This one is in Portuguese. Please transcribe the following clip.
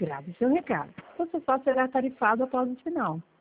Grave seu recado. Você só será tarifado após o sinal.